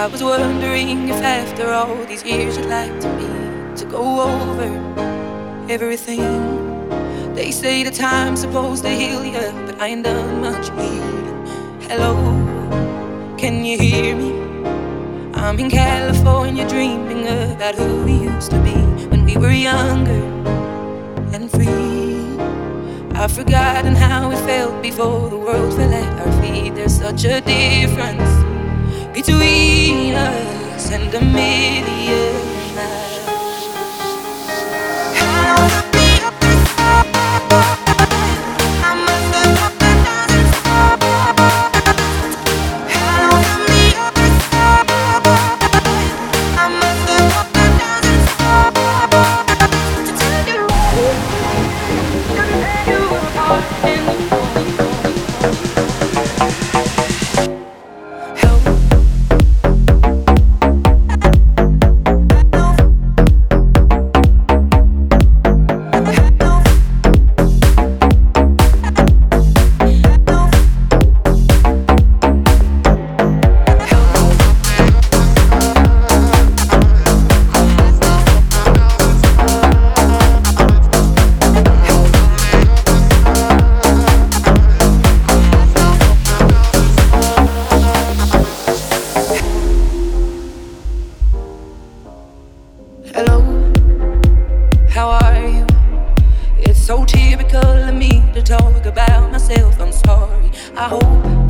was wondering if after all these years you'd like me to go over everything. They say the time's supposed to heal you, but I ain't done much healing. Hello, can you hear me? I'm in California dreaming about who we used to be when we were younger and free. I've forgotten how it felt before the world fell at our feet. There's such a difference between us and a million miles. Hello, how are you? It's so typical of me to talk about myself. I'm sorry. I hope